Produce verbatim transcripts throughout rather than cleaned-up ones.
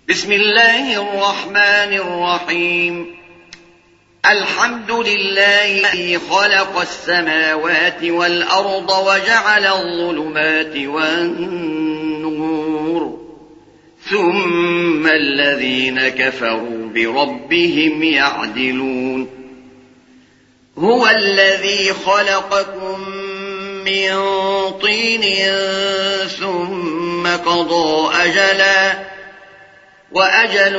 بسم الله الرحمن الرحيم. الحمد لله الذي خلق السماوات والأرض وجعل الظلمات والنور، ثم الذين كفروا بربهم يعدلون. هو الذي خلقكم من طين ثم قضى أجلا وأجل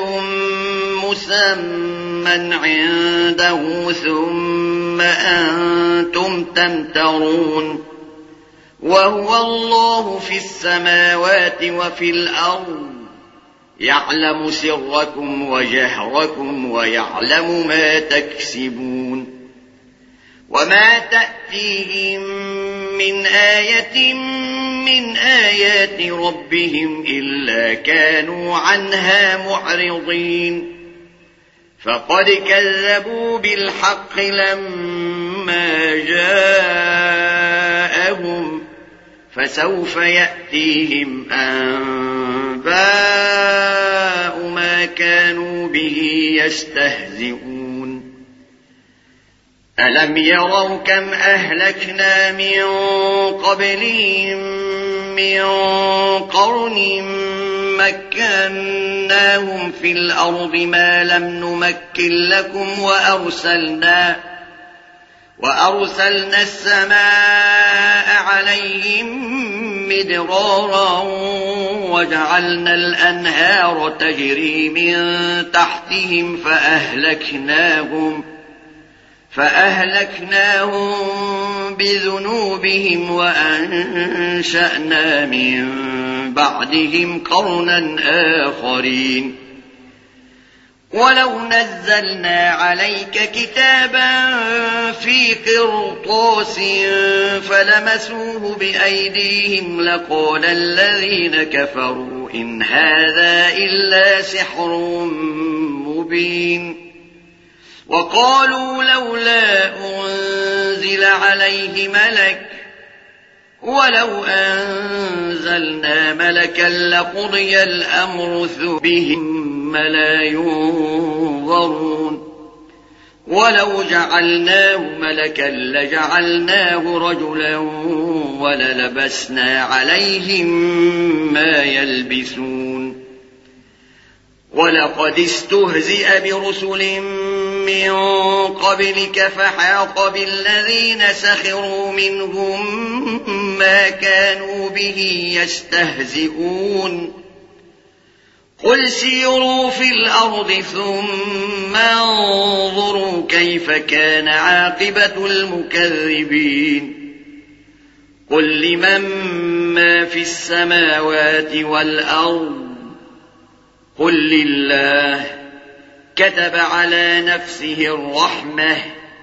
مسمى عنده ثم أنتم تمترون. وهو الله في السماوات وفي الأرض، يعلم سركم وجهركم ويعلم ما تكسبون. وما تأتيهم من آية من آيات ربهم إلا كانوا عنها معرضين. فقد كذبوا بالحق لما جاءهم، فسوف يأتيهم أنباء ما كانوا به يستهزئون. ألم يروا كم أهلكنا من قبلهم من قرن مكناهم في الأرض ما لم نمكن لكم، وأرسلنا وأرسلنا السماء عليهم مدرارا وجعلنا الأنهار تجري من تحتهم فأهلكناهم فأهلكناهم بذنوبهم وأنشأنا من بعدهم قرنا آخرين. ولو نزلنا عليك كتابا في قرطاس فلمسوه بأيديهم لقال الذين كفروا إن هذا إلا سحر مبين. وقالوا لولا أنزل عليه ملك، ولو أنزلنا ملكا لقضي الأمر ثم لا ينظرون. ولو جعلناه ملكا لجعلناه رجلا وللبسنا عليهم ما يلبسون. ولقد استهزئ برسل من قبلك فحاق بالذين سخروا منهم ما كانوا به يستهزئون. قل سيروا في الأرض ثم انظروا كيف كان عاقبة المكذبين. قل لمن ما في السماوات والأرض، قل لله. كتب على نفسه الرحمة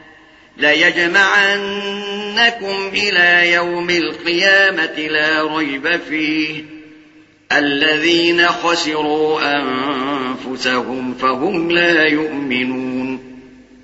ليجمعنكم إلى يوم القيامة لا ريب فيه. الذين خسروا أنفسهم فهم لا يؤمنون.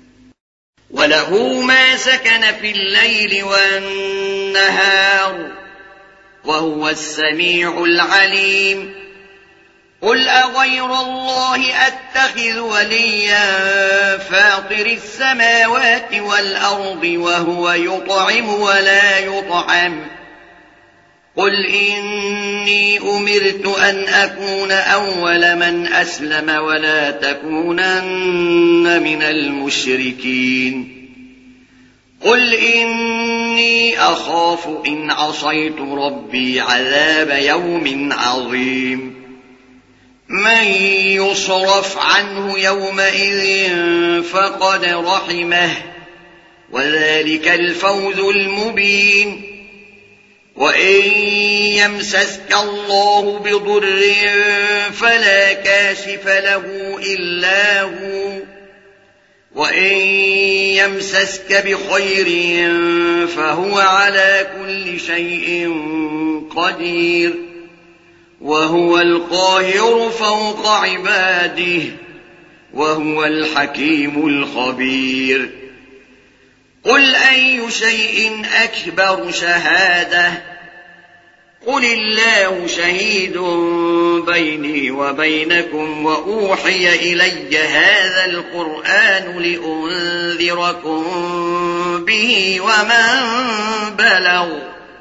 وله ما سكن في الليل والنهار وهو السميع العليم. قل أغير الله أتخذ وليا فاطر السماوات والأرض وهو يطعم ولا يطعم. قل إني أمرت أن أكون أول من أسلم ولا تكونن من المشركين. قل إني أخاف إن عصيت ربي عذاب يوم عظيم. من يصرف عنه يومئذ فقد رحمه، وذلك الفوز المبين. وإن يمسسك الله بضر فلا كاشف له إلا هو، وإن يمسسك بخير فهو على كل شيء قدير، وهو القاهر فوق عباده، وهو الحكيم الخبير. قل أي شيء أكبر شهادة، قل الله شهيد بيني وبينكم وأوحي إلي هذا القرآن لأنذركم به ومن بلغ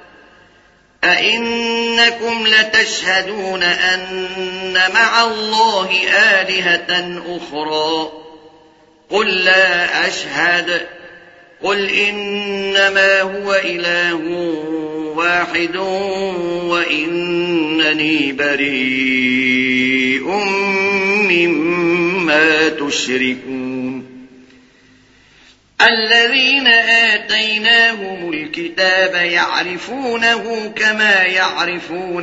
أئنكم لتشهدون أن مع الله آلهة أخرى قل لا أشهد قل إنما هو إله واحد وإنني بريء مما تشركون الذين آتيناهم الكتاب يعرفونه كما يعرفون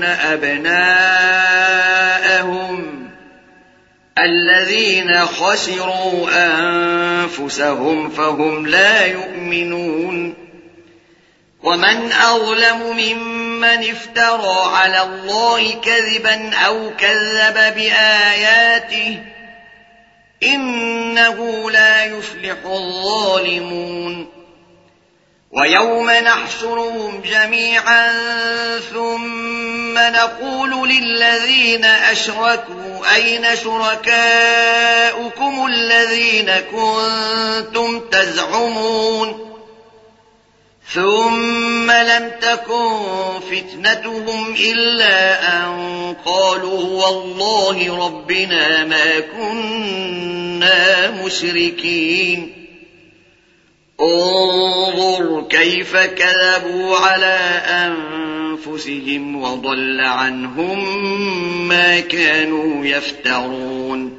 أبناءهم الذين خسروا أنفسهم فهم لا يؤمنون ومن أظلم ممن افترى على الله كذبا أو كذب بآياته إنه لا يفلح الظالمون ويوم نحشرهم جميعا ثم نقول للذين أشركوا أين شركاؤكم الذين كنتم تزعمون ثم لم تكن فتنتهم إلا أن قالوا والله ربنا ما كنا مشركين انظر كيف كذبوا على أنفسهم وضل عنهم ما كانوا يفترون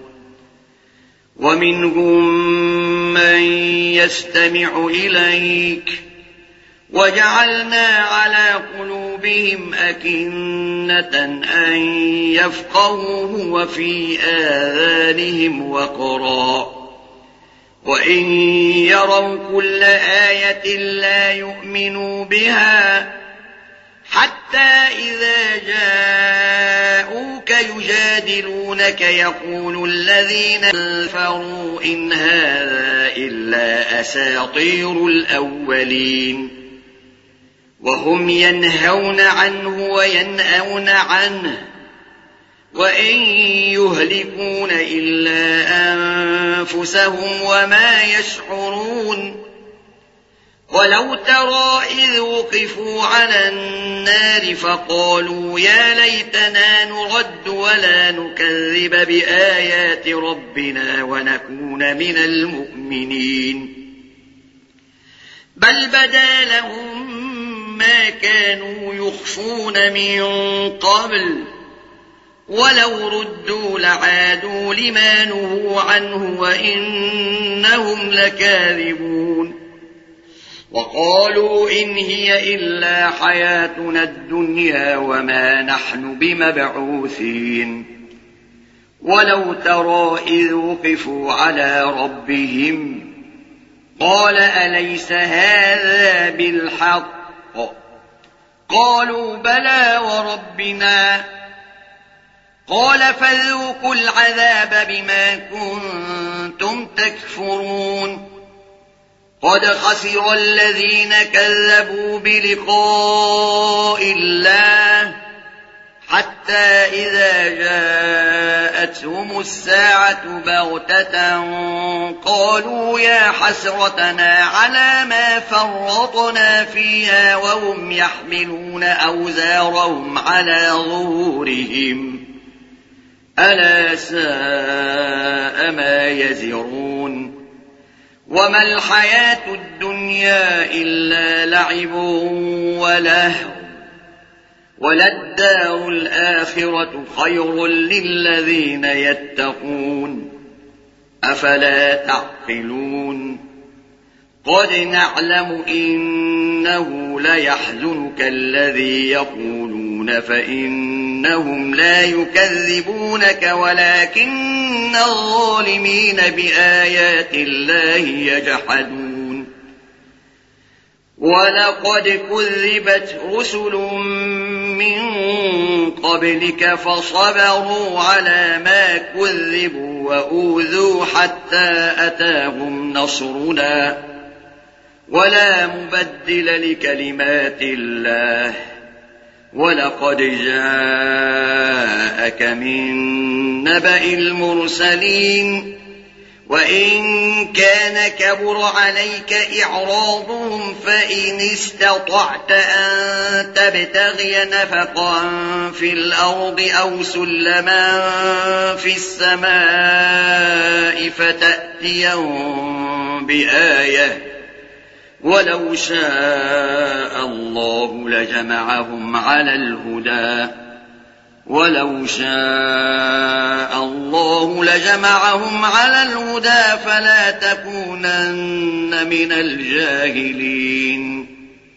ومنهم من يستمع إليك وجعلنا على قلوبهم أكنة أن يفقهوه وفي آذانهم وقرا وإن يروا كل آية لا يؤمنوا بها حتى إذا جاءوك يجادلونك يقول الذين كفروا إن هذا إلا أساطير الأولين وهم ينهون عنه وينأون عنه وإن يهلكون إلا أنفسهم وما يشعرون ولو ترى إذ وقفوا على النار فقالوا يا ليتنا نرد ولا نكذب بآيات ربنا ونكون من المؤمنين بل بدا لهم ما كانوا يخفون من قبل ولو ردوا لعادوا لما نهوا عنه وإنهم لكاذبون وقالوا إن هي إلا حياتنا الدنيا وما نحن بمبعوثين ولو ترى إذ وقفوا على ربهم قال أليس هذا بالحق قالوا بلى وربنا قال فذوقوا العذاب بما كنتم تكفرون قد خسر الذين كذبوا بلقاء الله حتى إذا جاءتهم الساعة بغتة قالوا يا حسرتنا على ما فرطنا فيها وهم يحملون أوزارهم على ظهورهم ألا ساء ما يزرون وما الحياة الدنيا إلا لعب ولهو وللدار الآخرة خير للذين يتقون أفلا تعقلون قد نعلم إنه ليحزنك الذي يقولون فإنهم لا يكذبونك ولكن الظالمين بآيات الله يجحدون ولقد كذبت رسل من قبلك فصبروا على ما كذبوا وأوذوا حتى أتاهم نصرنا ولا مبدل لكلمات الله ولقد جاءك من نبأ المرسلين وإن كان كبر عليك إعراضهم فإن استطعت أن تبتغي نفقا في الأرض أو سلما في السماء فتأتيهم بآية ولو شاء الله لجمعهم على الهدى ولو شاء الله لجمعهم على الهدى فلا تكونن من الجاهلين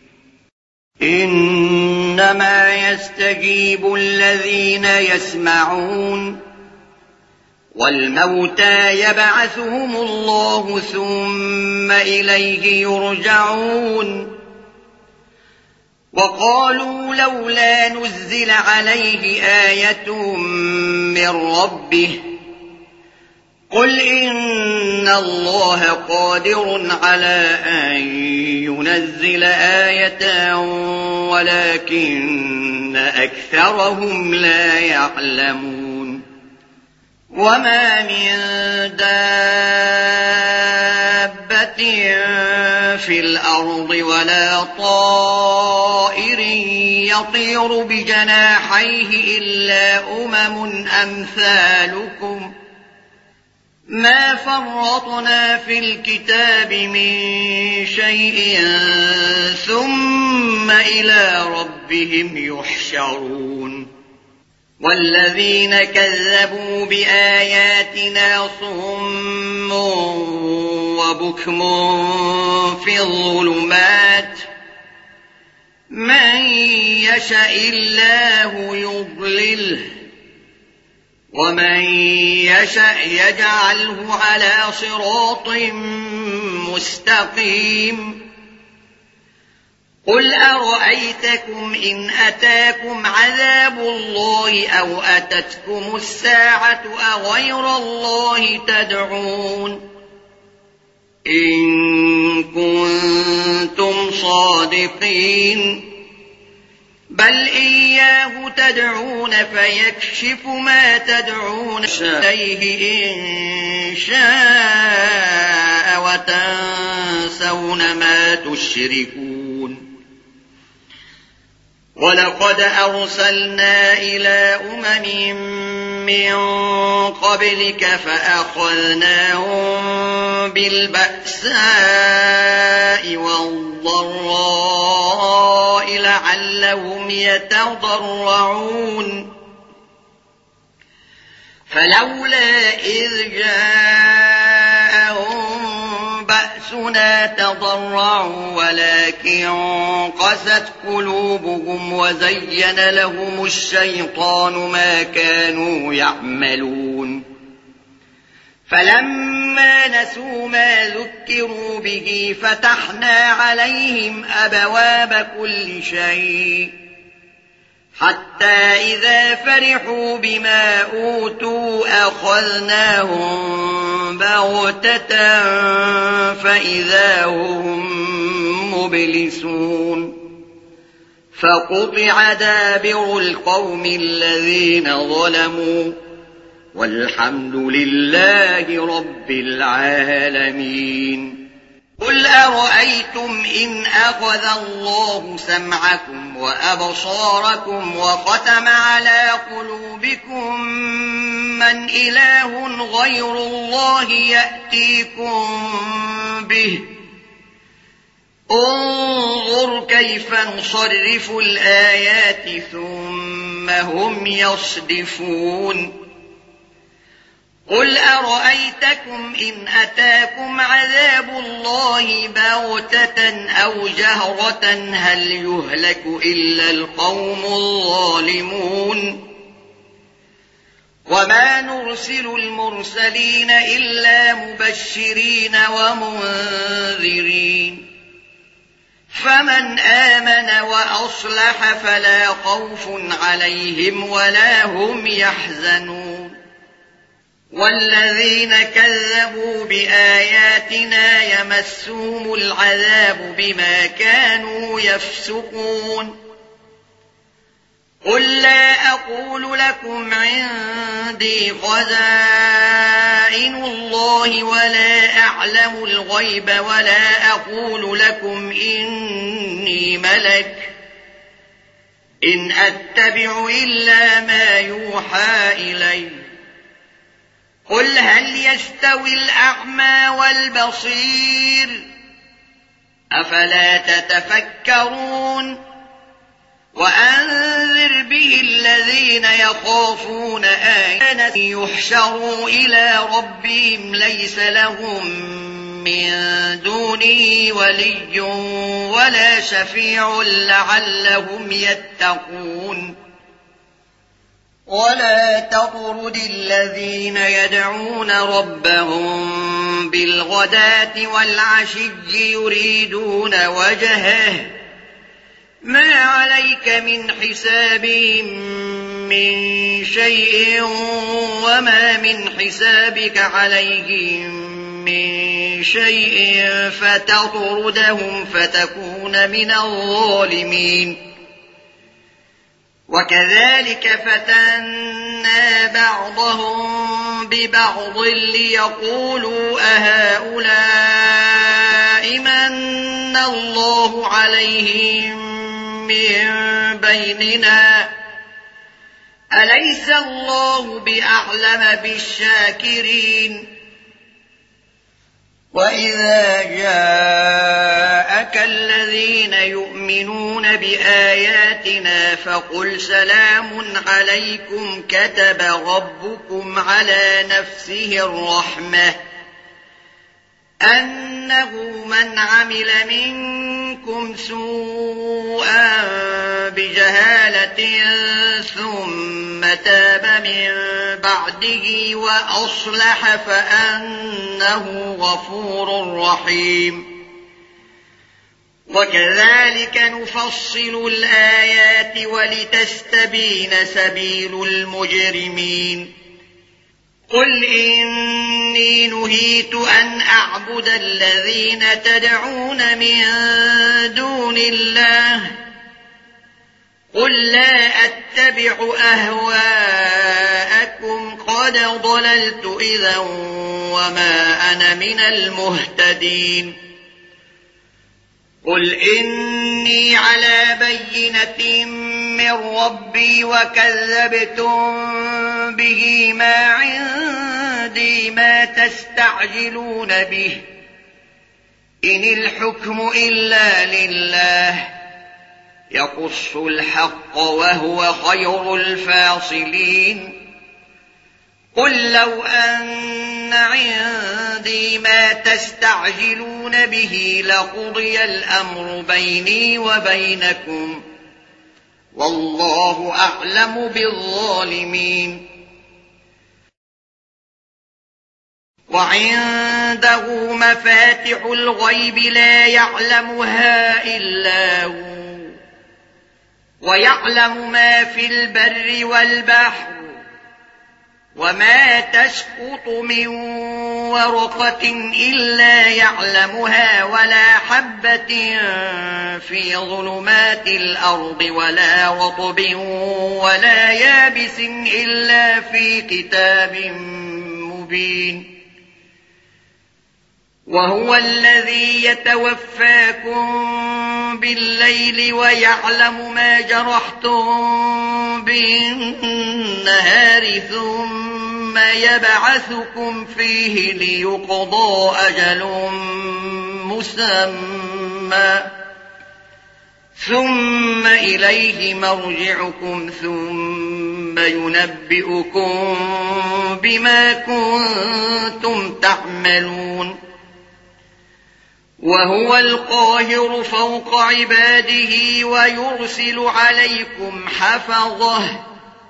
إنما يستجيب الذين يسمعون والموتى يبعثهم الله ثم إليه يرجعون وقالوا لولا نزل عليه آية من ربه قل إن الله قادر على أن ينزل آية ولكن أكثرهم لا يعلمون وما من دابة في الأرض ولا طائر يطير بجناحيه إلا أمم أمثالكم ما فرطنا في الكتاب من شيء ثم إلى ربهم يحشرون والذين كذبوا بآياتنا صم وبكم في الظلمات من يشاء الله يضلله ومن يشاء يجعله على صراط مستقيم قل أرأيتكم إن أتاكم عذاب الله أو أتتكم الساعة أغير الله تدعون إن كنتم صادقين بل إياه تدعون فيكشف ما تدعون إليه إن شاء وتنسون ما تشركون ولقد أرسلنا إلى أمم من قبلك فأخذناهم بالبأساء والضراء لعلهم يتضرعون فلولا إذ جاءهم بأسنا تضرعوا ولكن قست قلوبهم وزين لهم الشيطان ما كانوا يعملون فلما نسوا ما ذكروا به فتحنا عليهم أبواب كل شيء حتى إذا فرحوا بما أوتوا أخذناهم بغتة فإذا هم مبلسون فقطع دابر القوم الذين ظلموا والحمد لله رب العالمين قل أرأيتم إن أخذ الله سمعكم وأبصاركم وختم على قلوبكم من إله غير الله يأتيكم به انظر كيف نصرف الآيات ثم هم يصدفون قل أرأيتكم إن أتاكم عذاب الله بغتة أو جهرة هل يهلك إلا القوم الظالمون وما نرسل المرسلين إلا مبشرين ومنذرين فمن آمن وأصلح فلا خوف عليهم ولا هم يحزنون والذين كذبوا بآياتنا يمسهم العذاب. العذاب بما كانوا يفسقون. وما نرسل المرسلين إلا مبشرين ومنذرين فمن آمن وأصلح فلا خوف عليهم ولا هم يحزنون والذين كذبوا بآياتنا يمسهم العذاب بما كانوا يفسقون. وما نرسل المرسلين إلا مبشرين ومنذرين فمن آمن وأصلح فلا خوف عليهم ولا هم يحزنون والذين كذبوا بآياتنا يمسهم العذاب بما كانوا يفسقون قل لا أقول لكم عندي خزائن الله ولا أعلم الغيب ولا أقول لكم إني ملك إن أتبع إلا ما يوحى إلي قل هل يستوي الأعمى والبصير أفلا تتفكرون وأنذر به الذين يخافون آية يحشروا إلى ربهم ليس لهم من دونه ولي ولا شفيع لعلهم يتقون ولا تطرد الذين يدعون ربهم بالغداة والعشي يريدون وجهه ما عليك من حسابهم من شيء وما من حسابك عليهم من شيء فتطردهم فتكون من الظالمين وكذلك فتنا بعضهم ببعض ليقولوا أهؤلاء من الله عليهم من بيننا أليس الله بأعلم بالشاكرين وإذا جاءك الذين يؤمنون بآياتنا فقل سلام عليكم كتب ربكم على نفسه الرحمة أنه من عمل منكم سوءا بجهالة ثم تاب من بعده وأصلح فأنه غفور رحيم وكذلك نفصل الآيات ولتستبين سبيل المجرمين قل إني نهيت أن أعبد الذين تدعون من دون الله قل لا أتبع أهواءكم قد ضللت إذا وما أنا من المهتدين قل إني على بينة من ربي وكذبتم به ما عندي ما تستعجلون به إن الحكم إلا لله يقص الحق وهو خير الفاصلين قل لو أن عندي ما تستعجلون به لقضي الأمر بيني وبينكم والله أعلم بالظالمين وعنده مفاتح الغيب لا يعلمها إلا هو ويعلم ما في البر والبحر وما تسقط من ورقة إلا يعلمها ولا حبة في ظلمات الأرض ولا رطب ولا يابس إلا في كتاب مبين وهو الذي يتوفاكم بالليل ويعلم ما جرحتم بالنهار ثم يبعثكم فيه ليقضى أجل مسمى ثم إليه مرجعكم ثم ينبئكم بما كنتم تعملون وهو القاهر فوق عباده ويرسل عليكم حفظه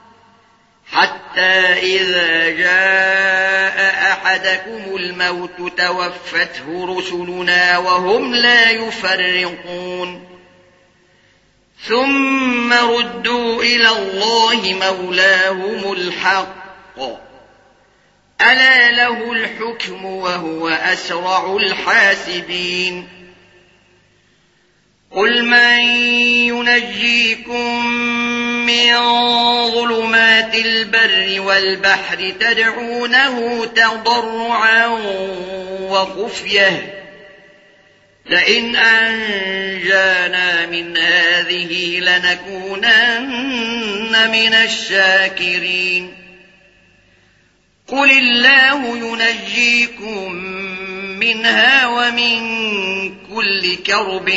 حتى إذا جاء أحدكم الموت توفته رسلنا وهم لا يفرقون ثم ردوا إلى الله مولاهم الحق ألا له الحكم وهو أسرع الحاسبين قل من ينجيكم من ظلمات البر والبحر تدعونه تضرعا وخفية لئن أنجانا من هذه لنكونن من الشاكرين قل الله ينجيكم منها ومن كل كرب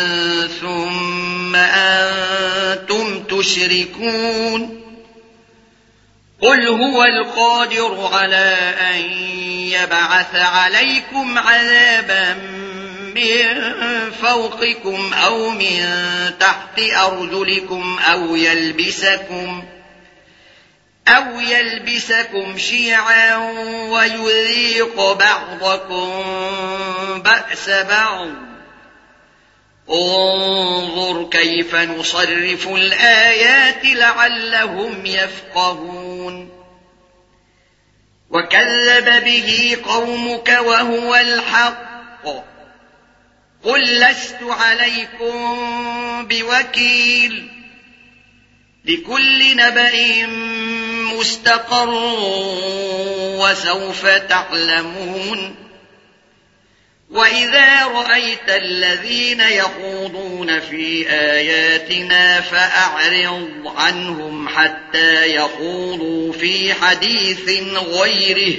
ثم أنتم تشركون قل هو القادر على أن يبعث عليكم عذابا من فوقكم أو من تحت أرجلكم أو يلبسكم أو يلبسكم شيعا ويذيق بعضكم بأس بعض انظر كيف نصرف الآيات لعلهم يفقهون وكذب به قومك وهو الحق قل لست عليكم بوكيل لكل نبأ مستقر وسوف تعلمون وإذا رأيت الذين يخوضون في آياتنا فأعرض عنهم حتى يخوضوا في حديث غيره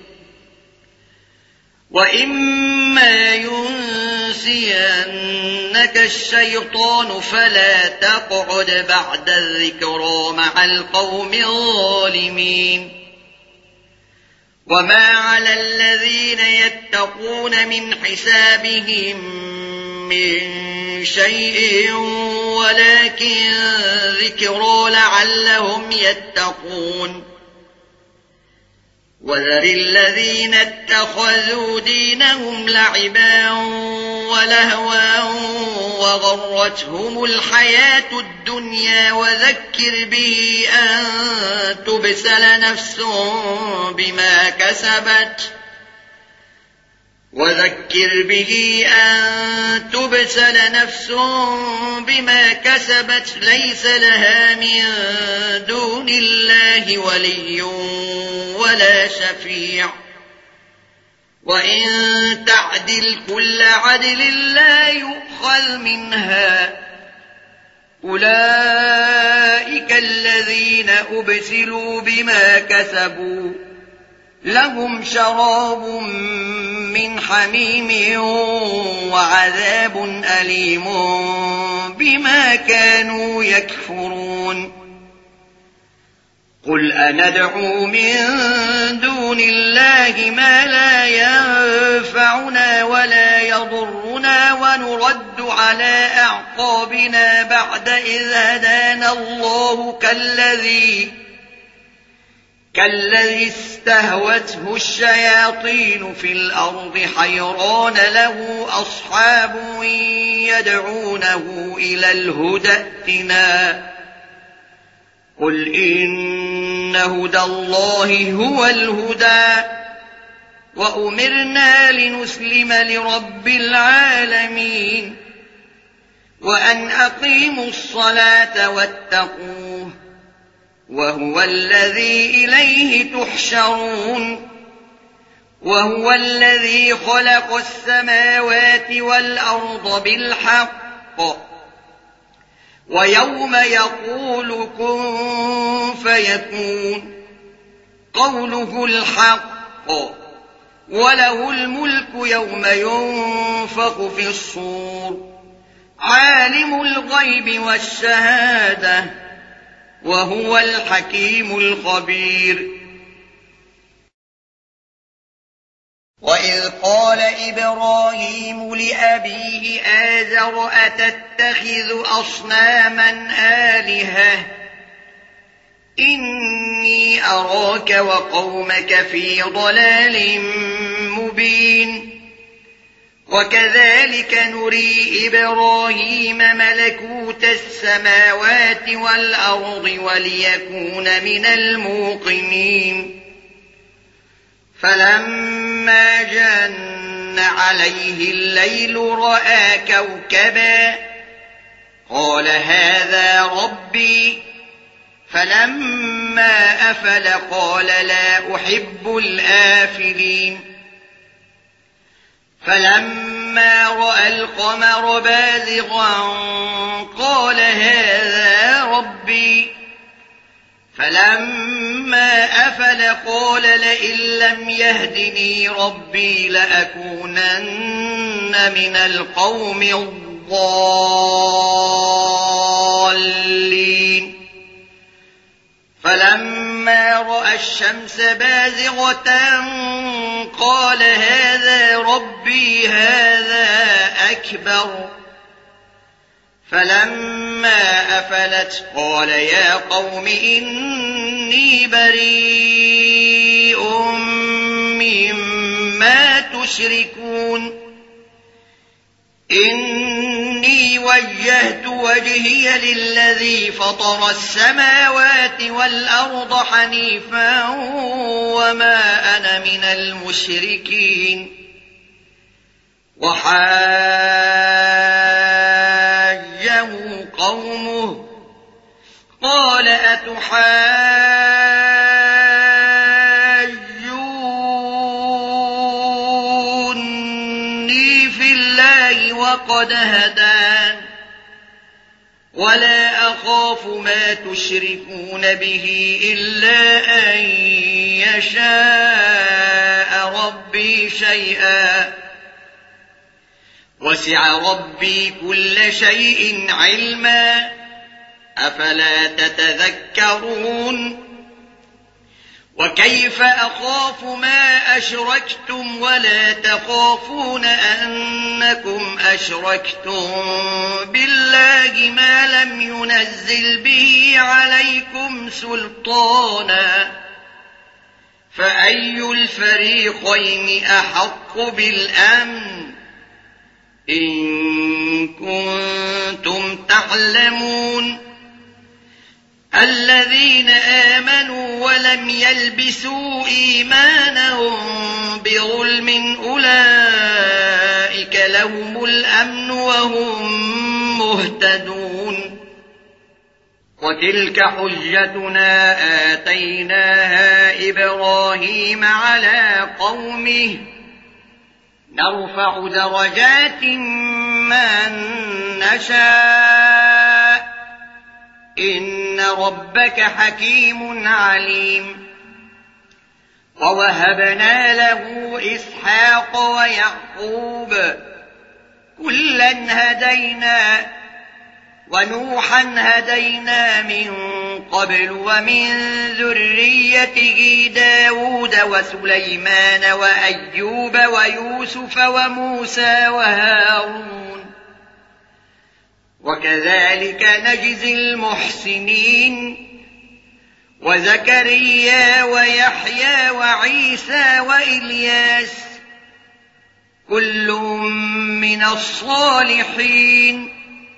وإما ينسينك الشيطان فلا تقعد بعد الذكرى مع القوم الظالمين وما على الذين يتقون من حسابهم من شيء ولكن ذكرى لعلهم يتقون وذر الذين اتخذوا دينهم لعبا ولهوا وغرتهم الحياة الدنيا وذكر به أن تبسل نفس بما كسبت وذكر به أن تبسل نفس بما كسبت ليس لها من دون الله ولي ولا شفيع وإن تعدل كل عدل لا يؤخذ منها أولئك الذين أبسلوا بما كسبوا لهم شراب من حميم وعذاب أليم بما كانوا يكفرون قل أندعو من دون الله ما لا ينفعنا ولا يضرنا ونرد على أعقابنا بعد إذ هدانا الله كالذي كالذي استهوته الشياطين في الأرض حيران له أصحاب يدعونه إلى الهدى ائتنا قل إن هدى الله هو الهدى وأمرنا لنسلم لرب العالمين وأن أقيموا الصلاة واتقوه وهو الذي إليه تحشرون وهو الذي خلق السماوات والأرض بالحق ويوم يقول كن فيكون قوله الحق وله الملك يوم ينفخ في الصور عالم الغيب والشهادة وهو الحكيم الخبير وإذ قال إبراهيم لأبيه آزر أتتخذ أصناما آلهة إني أراك وقومك في ضلال مبين وكذلك نري إبراهيم ملكوت السماوات والأرض وليكون من الموقنين فلما جن عليه الليل رأى كوكبا قال هذا ربي فلما أفل قال لا أحب الآفلين فلما رأى القمر بازغا قال هذا ربي فلما أفل قال لئن لم يهدني ربي لأكونن من القوم الضالين فلما رأى الشمس بازغة قال هذا ربي هذا أكبر فلما أفلت قال يا قوم إني بريء مما تشركون إني وجهت وجهي للذي فطر السماوات والأرض حنيفا وما أنا من المشركين وحاجه قومه قال أتحاجوني في الله وقد هدان ولا أخاف ما تشركون به إلا أن يشاء ربي شيئا وسع ربي كل شيء علما أفلا تتذكرون وكيف أخاف ما أشركتم ولا تخافون أنكم أشركتم بالله ما لم ينزل به عليكم سلطانا فأي الفريقين أحق بالأمن إن كنتم تعلمون الذين آمنوا ولم يلبسوا إيمانهم بظلم أولئك لهم الأمن وهم مهتدون وتلك حجتنا آتيناها إبراهيم على قومه نرفع درجات من نشاء إن ربك حكيم عليم ووهبنا له إسحاق ويعقوب كلا هدينا ونوحا هدينا من قبل ومن ذريته داود وسليمان وأيوب ويوسف وموسى وهارون وكذلك نجزي المحسنين وزكريا ويحيى وعيسى وإلياس كل من الصالحين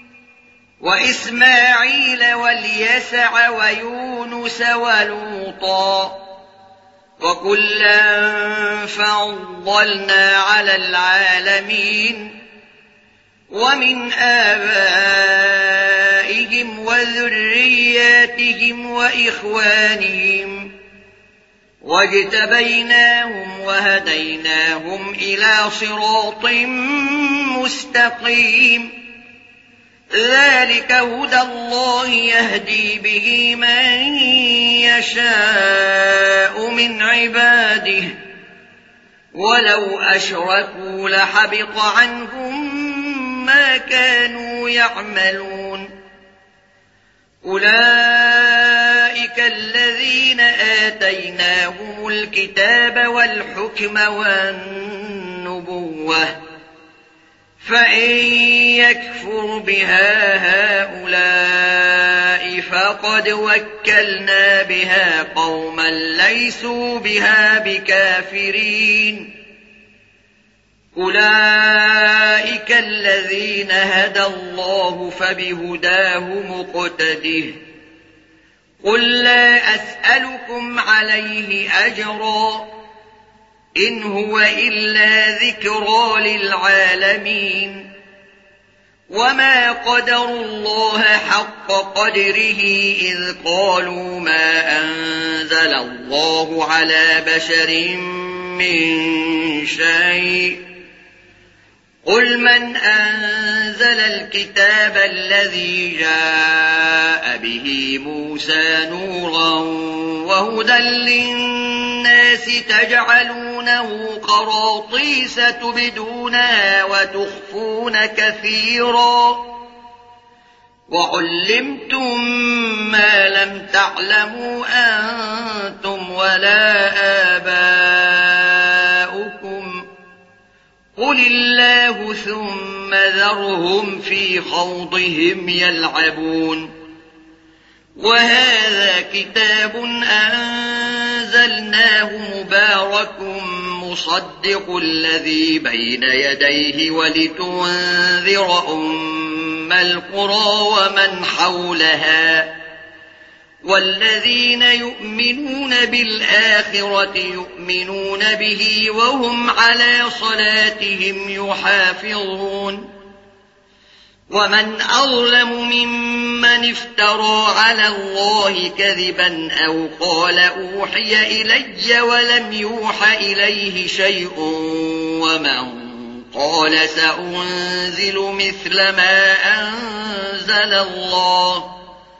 وإسماعيل واليسع ويونس ولوطا وكلا فضلنا على العالمين ومن آبائهم وذرياتهم وإخوانهم واجتبيناهم وهديناهم إلى صراط مستقيم ذلك هدى الله يهدي به من يشاء من عباده ولو أشركوا لحبط عنهم ما كانوا يعملون أولئك الذين آتيناهم الكتاب والحكم والنبوة فإن يكفر بها هؤلاء فقد وكلنا بها قوما ليسوا بها بكافرين أولئك الذين هدى الله فبهداه مقتده قل لا أسألكم عليه أجرا إن هو إلا ذكرى للعالمين وما قدروا الله حق قدره إذ قالوا ما أنزل الله على بشر من شيء قل من أنزل الكتاب الذي جاء به موسى نورا وهدى للناس تجعلونه قراطيس تبدونها وتخفون كثيرا وعلمتم ما لم تعلموا أنتم ولا آباؤكم قل الله ثم ذرهم في خوضهم يلعبون وهذا كتاب أنزلناه مبارك مصدق الذي بين يديه ولتنذر أم القرى ومن حولها والذين يؤمنون بالآخرة يؤمنون به وهم على صلاتهم يحافظون ومن أظلم ممن افترى على الله كذبا أو قال أوحي إلي ولم يوح إليه شيء ومن قال سأنزل مثل ما أنزل الله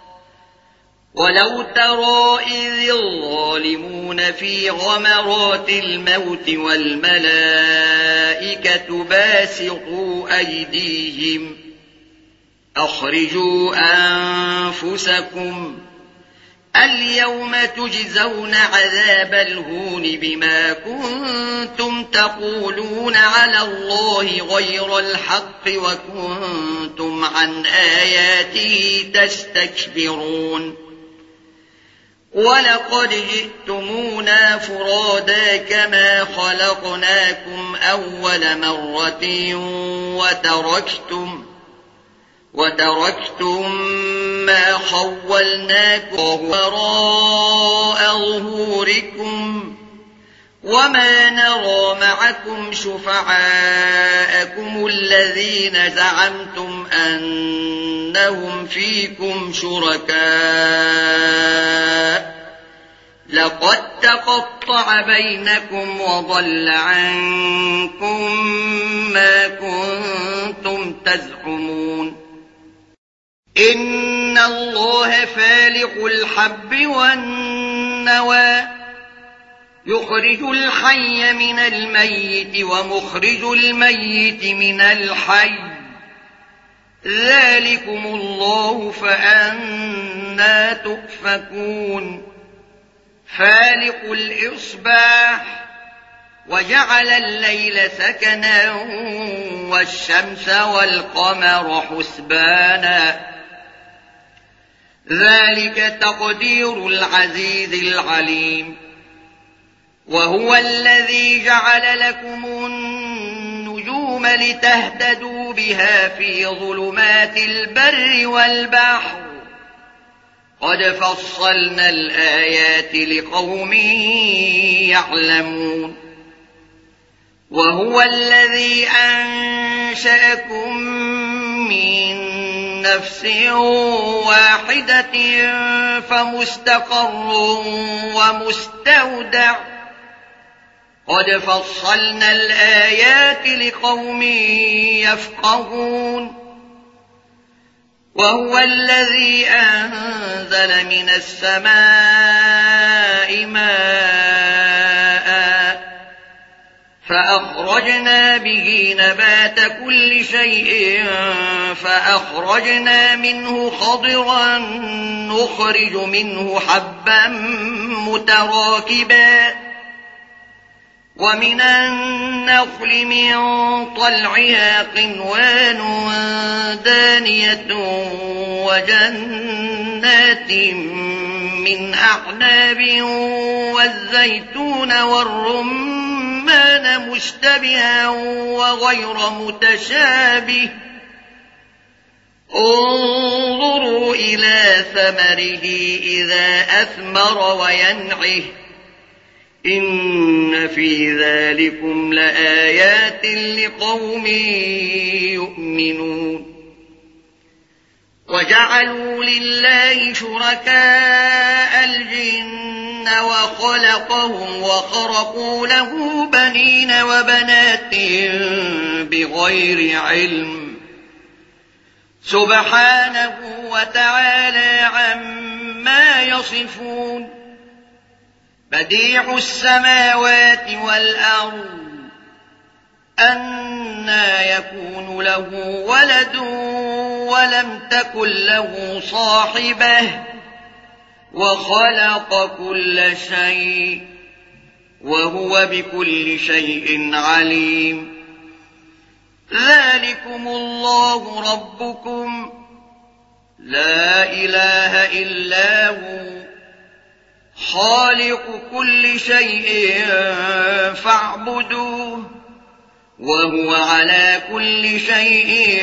ولو ترى إذ الظالمون في غمرات الموت والملائكة باسطوا أيديهم أخرجوا أنفسكم اليوم تجزون عذاب الهون بما كنتم تقولون على الله غير الحق وكنتم عن آياته تستكبرون ولقد جئتمونا فرادا كما خلقناكم أول مرة وتركتم وتركتم ما خولناكم وراء ظهوركم وما نرى معكم شفعاءكم الذين زعمتم أنهم فيكم شركاء لقد تقطع بينكم وضل عنكم ما كنتم تزعمون إن الله فالق الحب والنوى يخرج الحي من الميت ومخرج الميت من الحي ذلكم الله فأنى تؤفكون فالق الإصباح وجعل الليل سكنا والشمس والقمر حسبانا ذلك تقدير العزيز العليم وهو الذي جعل لكم النجوم لتهتدوا بها في ظلمات البر والبحر قد فصلنا الآيات لقوم يعلمون وهو الذي أنشأكم من نفس واحدة فمستقر ومستودع قد فصلنا الآيات لقوم يفقهون وهو الذي أنزل من السماء ماء فأخرجنا به نبات كل شيء فأخرجنا منه خضرا نخرج منه حبا متراكبا ومن النخل من طلعها قنوان دانية وجنات من أعناب والزيتون والرمان مشتبها وغير متشابه انظروا إلى ثمره إذا أثمر وينعه إن في ذلكم لآيات لقوم يؤمنون وجعلوا لله شركاء الجن وخلقهم وخرقوا له بنين وبنات بغير علم سبحانه وتعالى عما يصفون بديع السماوات والأرض أنى يكون له ولد ولم تكن له صاحبة وخلق كل شيء وهو بكل شيء عليم ذلكم الله ربكم لا إله إلا هو خالق كل شيء فاعبدوه وهو على كل شيء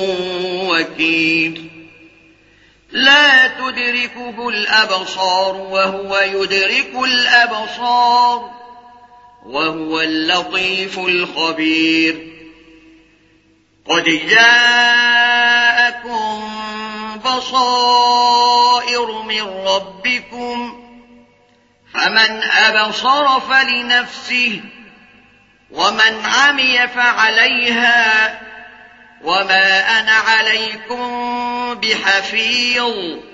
وكيل لا تدركه الأبصار وهو يدرك الأبصار وهو اللطيف الخبير قد جاءكم بصائر من ربكم فمن أبصر فلنفسه ومن عمي فعليها وما أنا عليكم بحفيظ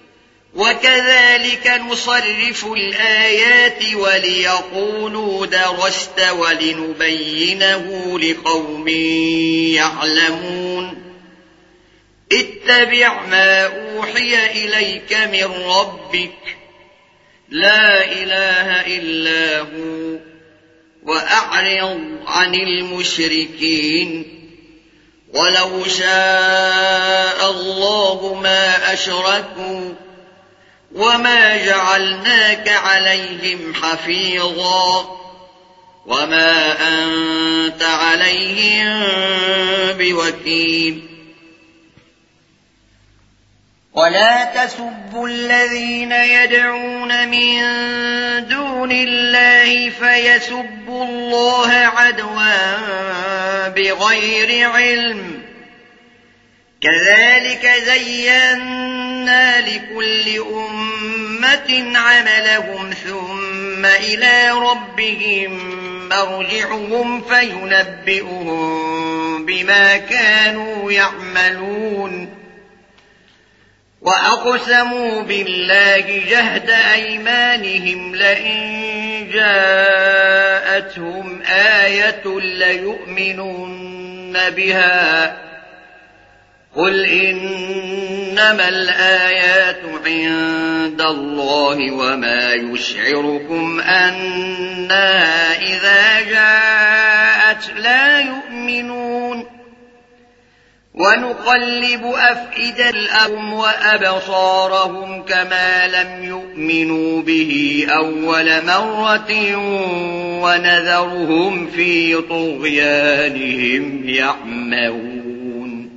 وكذلك نصرف الآيات وليقولوا درست ولنبينه لقوم يعلمون اتبع ما أوحي إليك من ربك لا إله إلا هو وأعرض عن المشركين ولو شاء الله ما أشركوا وما جعلناك عليهم حفيظا وما أنت عليهم بوكيل ولا تسبوا الذين يدعون من دون الله فيسبوا الله عدوا بغير علم كذلك زينا لكل أمة عملهم ثم إلى ربهم مرجعهم فينبئهم بما كانوا يعملون وأقسموا بالله جهد أيمانهم لئن جاءتهم آية ليؤمنن بها قل إنما الآيات عند الله وما يشعركم أنها إذا جاءت لا يؤمنون ونقلب أفئدتهم وأبصارهم كما لم يؤمنوا به أول مرة ونذرهم في طغيانهم يعمهون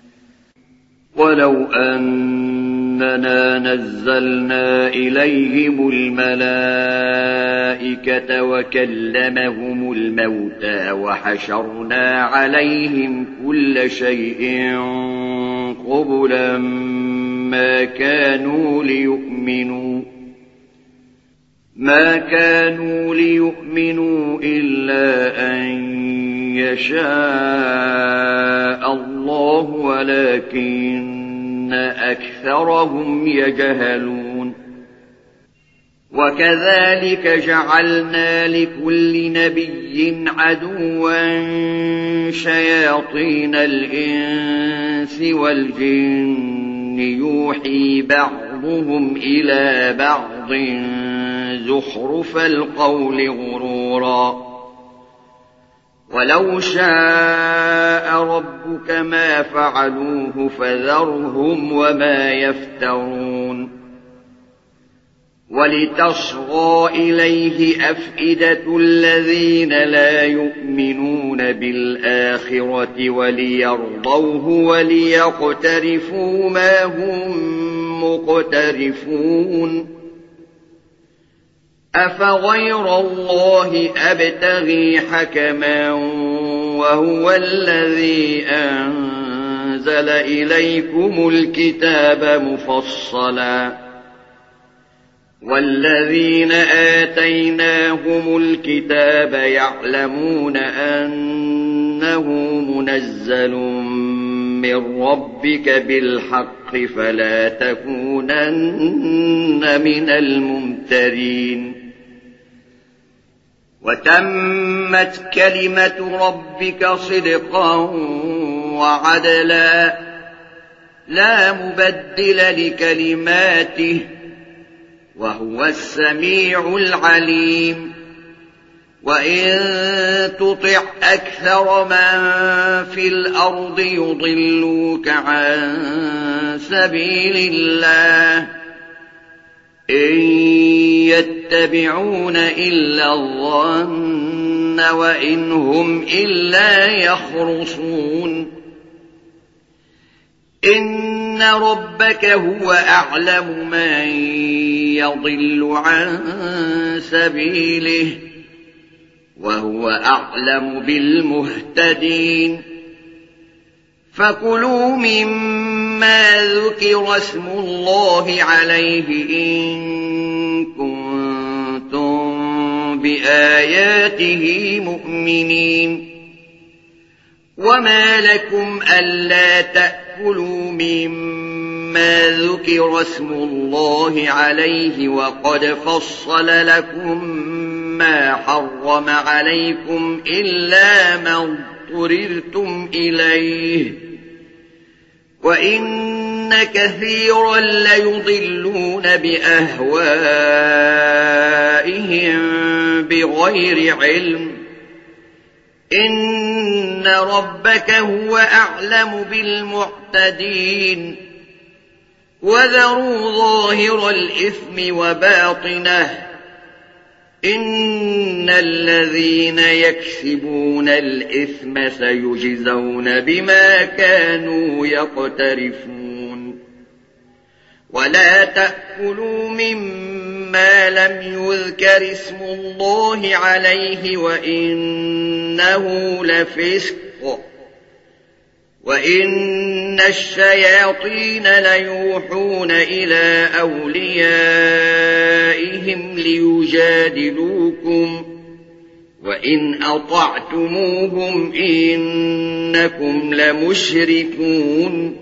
ولو أننا نزلنا إليهم الملائكة وكلمهم الموتى وحشرنا عليهم كل شيء قبلا ما كانوا ليؤمنوا ما كانوا ليؤمنوا إلا أن يشاء الله ولكن أكثرهم يجهلون وكذلك جعلنا لكل نبي عدوا شياطين الإنس والجن يوحي بعضهم إلى بعض زخرف القول غرورا ولو شاء ربك ما فعلوه فذرهم وما يفترون ولتصغى إليه أفئدة الذين لا يؤمنون بالآخرة وليرضوه وليقترفوا ما هم مقترفون أفغير الله أبتغي حكما وهو الذي أنزل أنزل إليكم الكتاب مفصلا والذين آتيناهم الكتاب يعلمون أنه منزل من ربك بالحق فلا تكونن من الممترين وتمت كلمة ربك صدقا وعدلا لا مبدل لكلماته وهو السميع العليم وإن تطع أكثر من في الأرض يضلوك عن سبيل الله إن يتبعون إلا الظن وإن هم إلا يخرصون إن ربك هو أعلم من يضل عن سبيله وهو أعلم بالمهتدين فكلوا مما ذكر اسم الله عليه إن كنتم بآياته مؤمنين وما لكم ألا تأكلوا مما ذكر اسم الله عليه وقد فصل لكم ما حرم عليكم إلا ما اضطررتم إليه وإن كثيرا ليضلون بأهوائهم بغير علم إن ربك هو أعلم بالمعتدين وذروا ظاهر الإثم وباطنه إن الذين يكسبون الإثم سيجزون بما كانوا يقترفون ولا تأكلوا مما لم يذكر اسم الله عليه وإنه لفسق وإن الشياطين ليوحون إلى أوليائهم ليجادلوكم وإن أطعتموهم إنكم لمشركون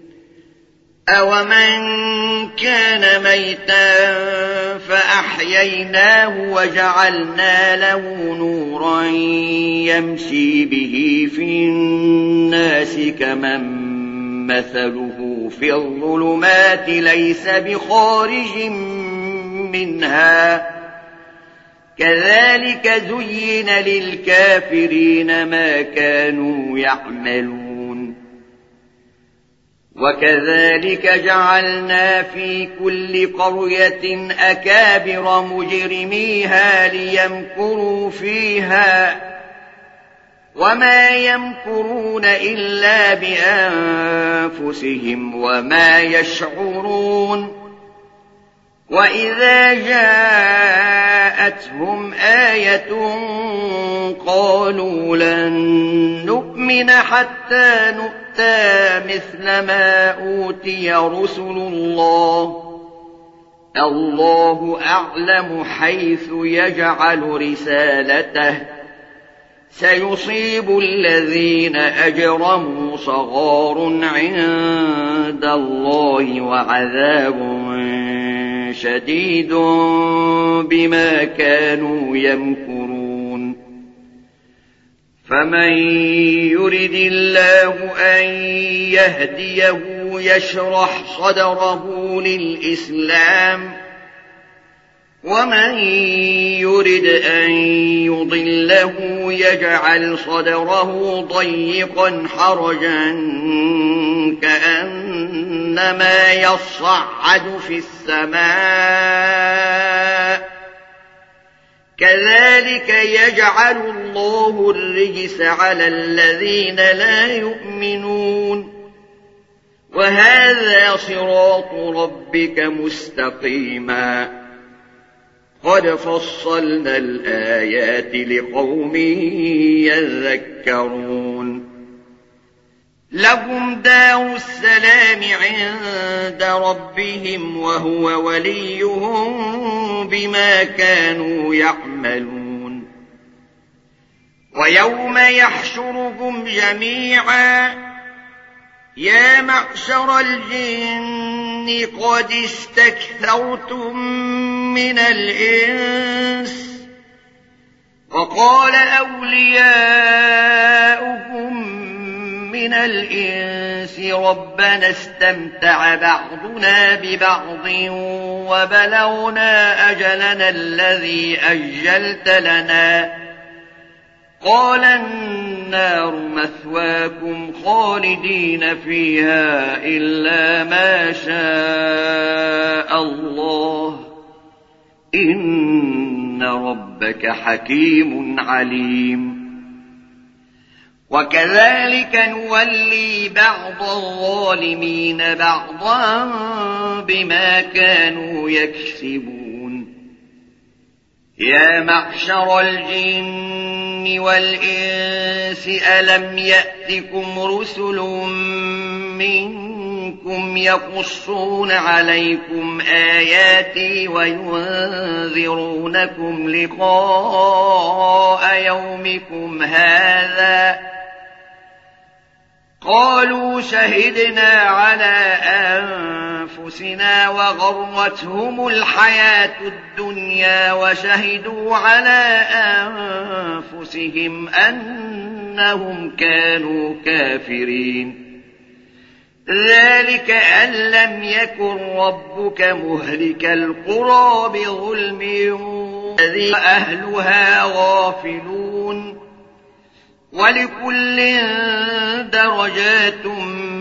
أومن كان ميتا فأحييناه وجعلنا له نورا يمشي به في الناس كمن مثله في الظلمات ليس بخارج منها كذلك زين للكافرين ما كانوا يعملون وكذلك جعلنا في كل قرية أكابر مجرميها ليمكروا فيها وما يمكرون إلا بأنفسهم وما يشعرون وإذا جاءتهم آية قالوا لن نؤمن حتى نؤتى مثل ما أوتي رسل الله الله أعلم حيث يجعل رسالته سيصيب الذين أجرموا صغار عند الله وعذاب شديد بما كانوا يمكرون فمن يرد الله أن يهديه يشرح صدره للإسلام ومن يرد أن يضله يجعل صدره ضيقا حرجا كأنما يصعد في السماء كذلك يجعل الله الرجس على الذين لا يؤمنون وهذا صراط ربك مستقيما قد فصلنا الآيات لقوم يذكرون لهم دار السلام عند ربهم وهو وليهم بما كانوا يعملون ويوم يحشرهم جميعا يا معشر الجن قد استكثرتم من الإنس وقال أولياؤهم من الإنس ربنا استمتع بعضنا ببعض وبلغنا أجلنا الذي أجلت لنا قال النار مثواكم خالدين فيها إلا ما شاء الله إن ربك حكيم عليم وكذلك نولي بعض الظالمين بعضا بما كانوا يكسبون يا معشر الجن والإنس ألم يأتكم رسل منكم يقصون عليكم آياتي وينذرونكم لقاء يومكم هذا قالوا شهدنا على أنفسنا وغرتهم الحياة الدنيا وشهدوا على أنفسهم أنهم كانوا كافرين ذلك أن لم يكن ربك مهلك القرى بظلم الذي أهلها غافلون ولكل درجات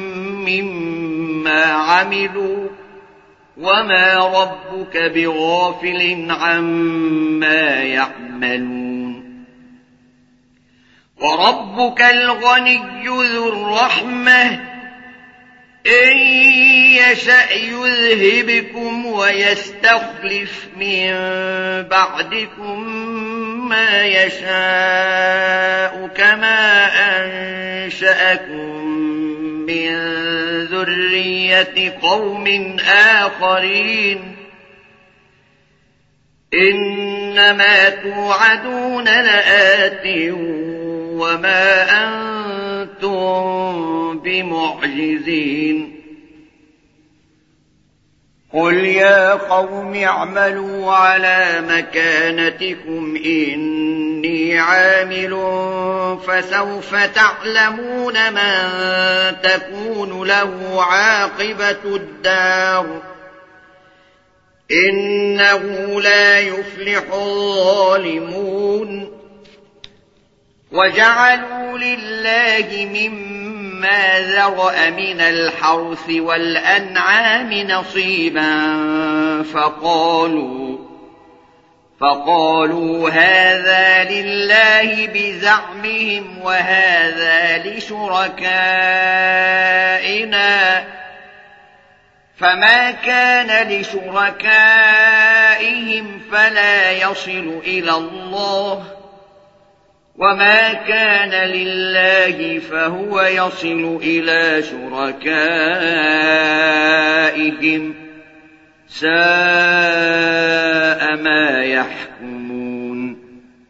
مما عملوا وما ربك بغافل عما يعملون وربك الغني ذو الرحمة إن يشأ يذهبكم ويستخلف من بعدكم ما يشاء كما أنشأكم من ذرية قوم آخرين إنما توعدون لآت وما أنتم بمعجزين قل يا قوم اعملوا على مكانتكم إني عامل فسوف تعلمون من تكون له عاقبة الدار إنه لا يفلح الظالمون وجعلوا لله مما ذرأ من الحرث والأنعام نصيبا فقالوا فقالوا هذا لله بزعمهم وهذا لشركائنا فما كان لشركائهم فلا يصل إلى الله وما كان لله فهو يصل إلى شركائهم ساء ما يحكمون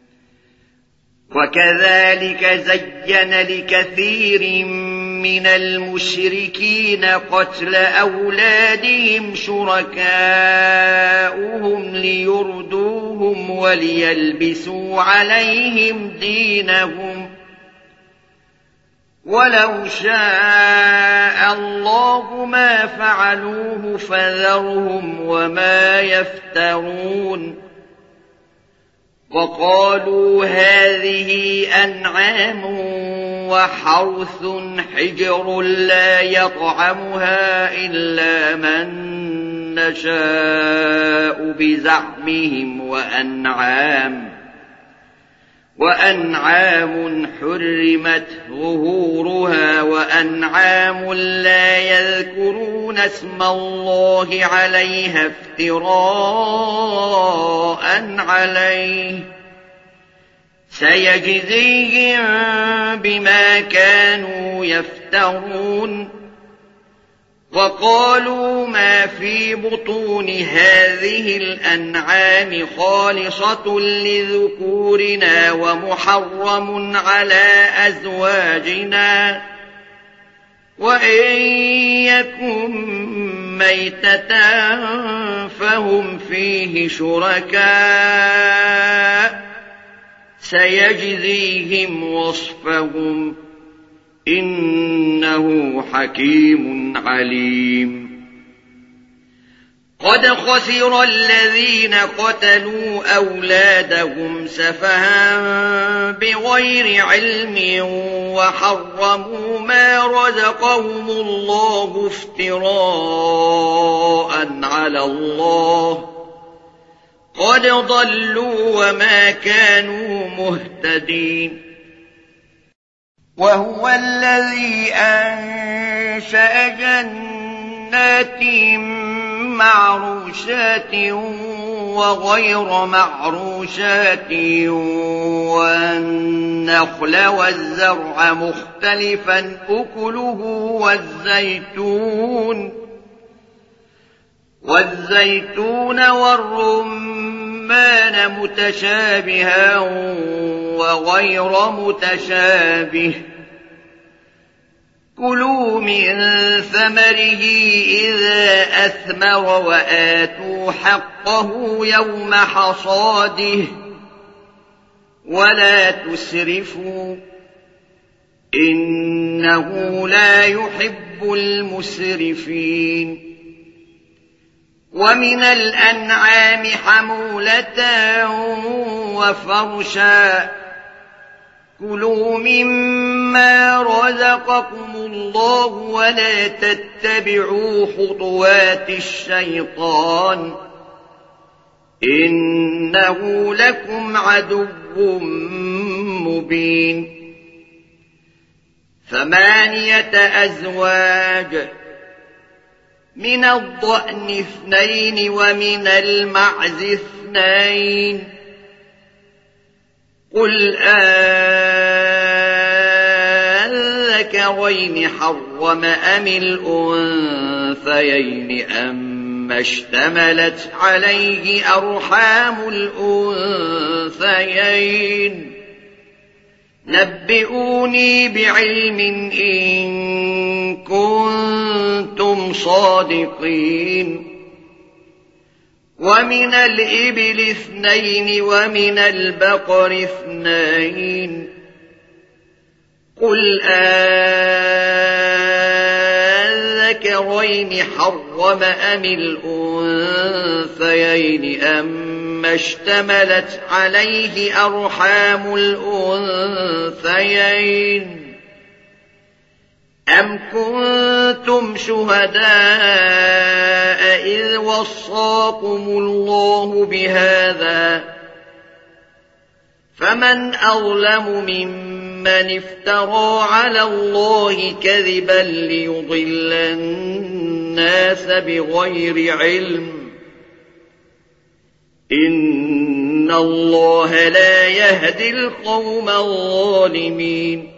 وكذلك زين لكثير من المشركين قتل أولادهم شركاؤهم ليردوهم وليلبسوا عليهم دينهم ولو شاء الله ما فعلوه فذرهم وما يفترون وقالوا هذه أنعام وحرث حجر لا يطعمها إلا من نشاء بزعمهم وأنعام وأنعام حرمت ظهورها وأنعام لا يذكرون اسم الله عليها افتراء عليه سيجزيهم بما كانوا يفترون وقالوا ما في بطون هذه الأنعام خالصة لذكورنا ومحرم على أزواجنا وإن يكن ميتة فهم فيه شركاء سيجزيهم وصفهم إنه حكيم عليم قد خسر الذين قتلوا أولادهم سفها بغير علم وحرموا ما رزقهم الله افتراء على الله قد ضلوا وما كانوا مهتدين وهو الذي أنشأ جنات معروشات وغير معروشات والنخل والزرع مختلفا أكله والزيتون والزيتون والرمان متشابها وغير متشابه كلوا من ثمره إذا أثمر وآتوا حقه يوم حصاده ولا تسرفوا إنه لا يحب المسرفين ومن الأنعام حمولة وفرشا كلوا مما رزقكم الله ولا تتبعوا خطوات الشيطان إنه لكم عدو مبين ثمانية أزواج من الضأن اثنين ومن المعز اثنين قل أذكرين حرم أم الأنثيين أما اشتملت عليه أرحام الأنثيين نبئوني بعلم إن كنتم صادقين ومن الإبل اثنين ومن البقر اثنين قل أذكرين حرم أم الأنثيين أما اشتملت عليه أرحام الأنثيين أم كنتم شهداء إذ وصاكم الله بهذا فمن أظلم ممن افترى على الله كذبا ليضل الناس بغير علم إن الله لا يهدي القوم الظالمين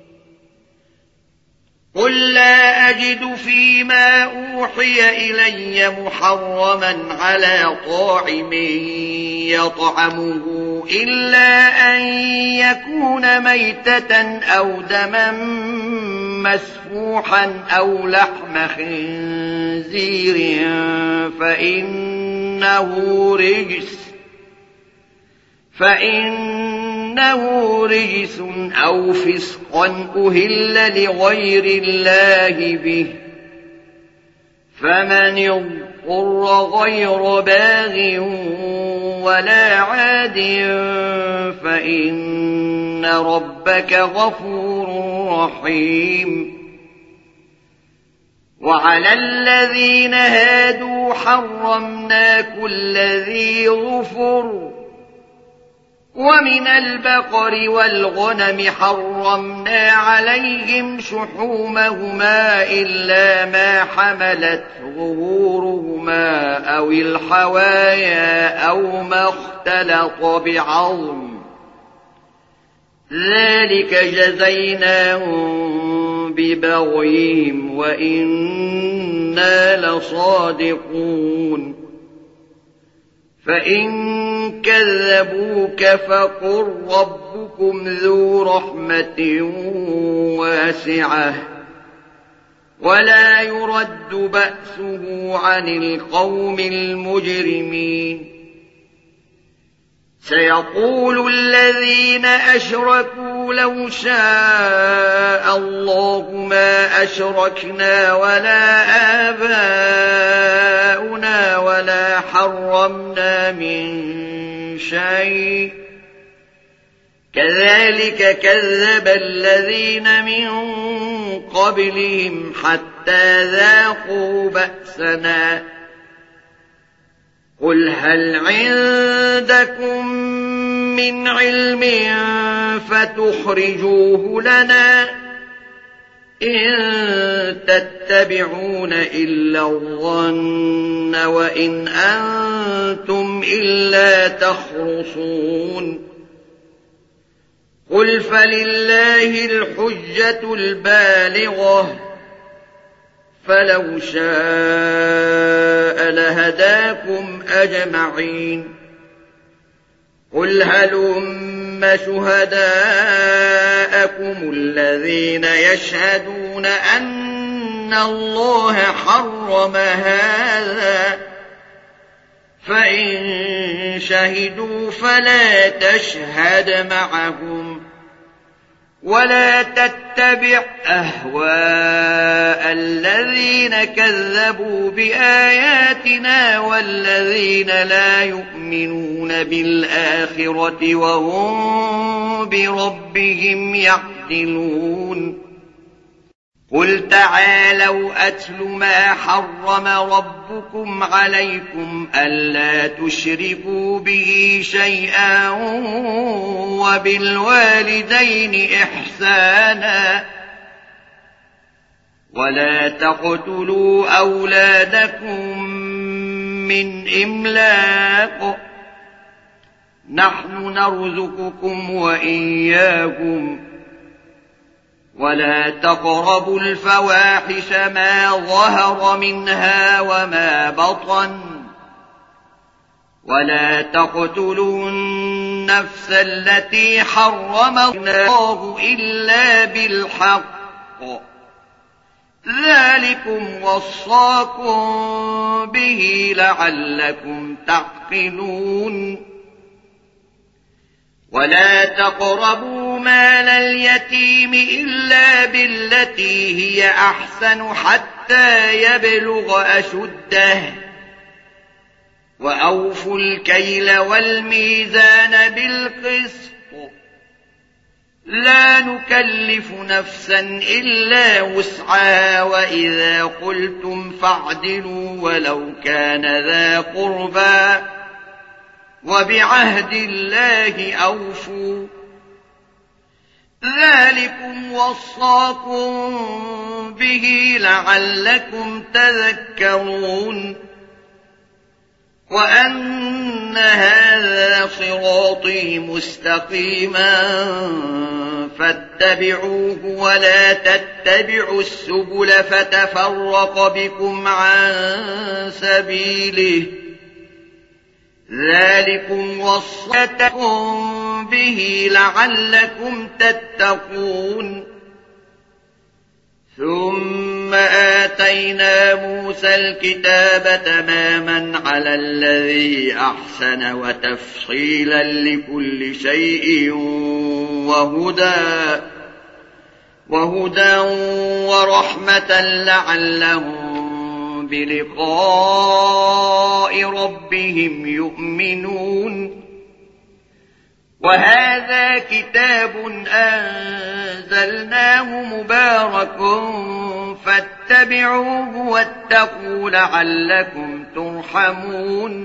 قل لا أجد فيما أوحي إلي محرما على طاعم يطعمه إلا أن يكون ميتة أو دما مسفوحا أو لحم خنزير فإنه رجس فإنه رجس أو فسقا أهل لغير الله به فمن اضطر غير باغ ولا عاد فإن ربك غفور رحيم وعلى الذين هادوا حرمنا كل ذي ظفر ومن البقر والغنم حرمنا عليهم شحومهما إلا ما حملت ظهورهما أو الحوايا أو ما اختلط بعظم ذلك جزيناهم ببغيهم وإنا لصادقون فإن كذبوك فقل ربكم ذو رحمة واسعة ولا يرد بأسه عن القوم المجرمين سيقول الذين أشركوا لو شاء الله ما أشركنا ولا آباؤنا ولا حرمنا من شيء كذلك كذب الذين من قبلهم حتى ذاقوا بأسنا قل هل عندكم من علم فتخرجوه لنا إن تتبعون إلا الظن وإن أنتم إلا تخرصون قل فلله الحجة البالغة فلو شاء لهداكم أجمعين قل هلم شهداءكم الذين يشهدون أن الله حرم هذا فإن شهدوا فلا تشهد معهم ولا تتبع أهواء الذين كذبوا بآياتنا والذين لا يؤمنون بالآخرة وهم بربهم يعدلون قل تعالوا أتل ما حرم ربكم عليكم ألا تشركوا به شيئا وبالوالدين إحسانا ولا تقتلوا أولادكم من إملاق نحن نرزقكم وإياكم ولا تقربوا الفواحش ما ظهر منها وما بطن ولا تقتلوا النفس التي حرم الله إلا بالحق ذلكم وصاكم به لعلكم تعقلون ولا تقربوا مال اليتيم إلا بالتي هي أحسن حتى يبلغ أشده وأوفوا الكيل والميزان بالقسط لا نكلف نفسا إلا وسعها وإذا قلتم فاعدلوا ولو كان ذا قربى وبعهد الله أوفوا ذلكم وصاكم به لعلكم تذكرون وأن هذا صراطي مستقيما فاتبعوه ولا تتبعوا السبل فتفرق بكم عن سبيله ذلكم وصيتكم به لعلكم تتقون ثم آتينا موسى الكتاب تماما على الذي أحسن وتفصيلا لكل شيء وهدى وهدى ورحمة لعلهم بلقاء ربهم يؤمنون وهذا كتاب أنزلناه مبارك فاتبعوه واتقوا لعلكم ترحمون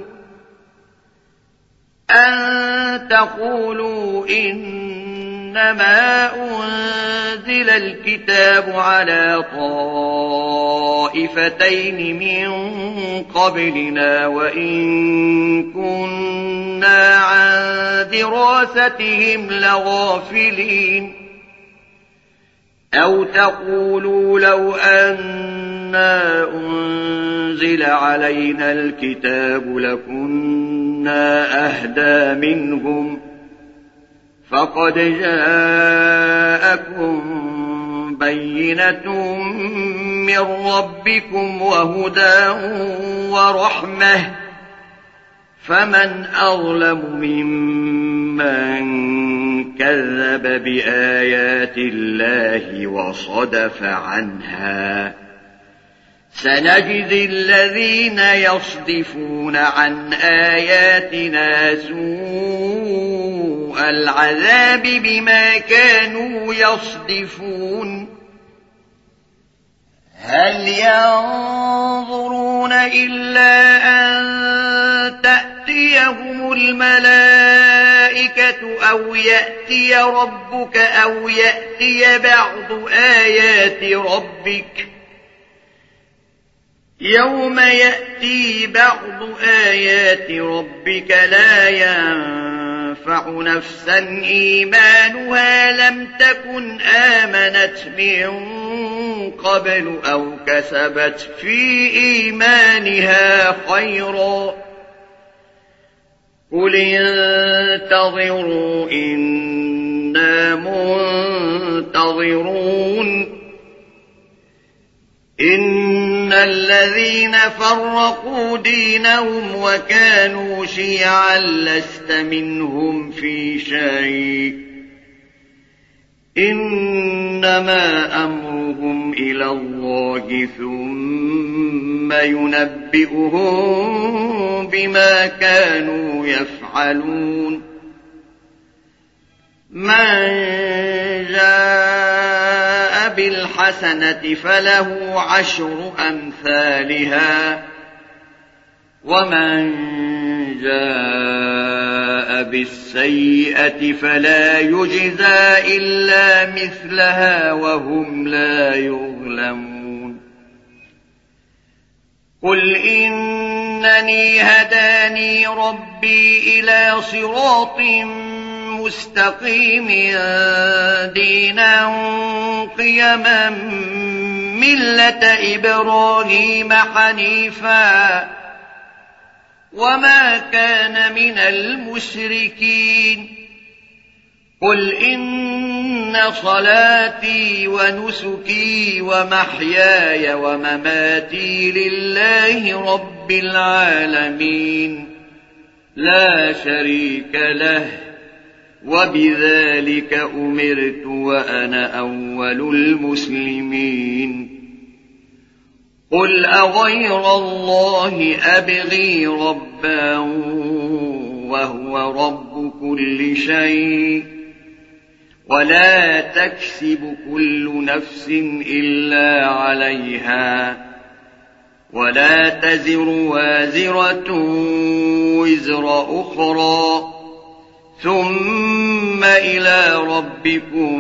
أن تقولوا إنما أنزل الكتاب على طائفتين من قبلنا وإن كنا كنا عن دراستهم لغافلين أو تقولوا لو أنا أنزل علينا الكتاب لكنا أهدى منهم فقد جاءكم بينة من ربكم وهدى ورحمة فمن أظلم ممن كذب بآيات الله وصدف عنها سنجزي الذين يصدفون عن آياتنا سوء العذاب بما كانوا يصدفون هل ينظرون إلا أن تأتيهم الملائكة أو يأتي ربك أو يأتي بعض آيات ربك يوم يأتي بعض آيات ربك لا ينفع نفسا إيمانها لم تكن آمنت من قبل أو كسبت في إيمانها خيرا قل انتظروا إنا منتظرون إن الذين فرقوا دينهم وكانوا شيعا لست منهم في شيء إنما أمرهم إلى الله ثم ينبئهم بما كانوا يفعلون من جاء بالحسنة فله عشر أمثالها ومن جاء بالسيئة فلا يجزى إلا مثلها وهم لا يظلمون قل إنني هداني ربي إلى صراط مستقيم دينا قيما ملة إبراهيم حنيفا وما كان من المشركين قل إن صلاتي ونسكي ومحياي ومماتي لله رب العالمين لا شريك له وبذلك أمرت وأنا أول المسلمين قل أغير الله أبغي ربا وهو رب كل شيء ولا تكسب كل نفس إلا عليها ولا تزر وازرة وزر أخرى ثم إلى ربكم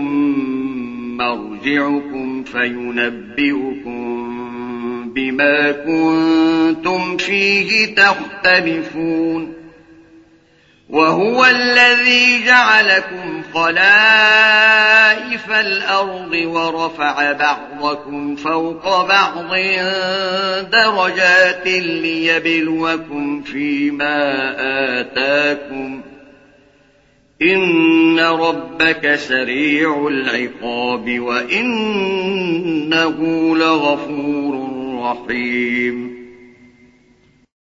مرجعكم فينبئكم بما كنتم فيه تختلفون وهو الذي جعلكم خلائف الأرض ورفع بعضكم فوق بعض درجات ليبلوكم فيما آتاكم إن ربك سريع العقاب وإنه لغفور رحيم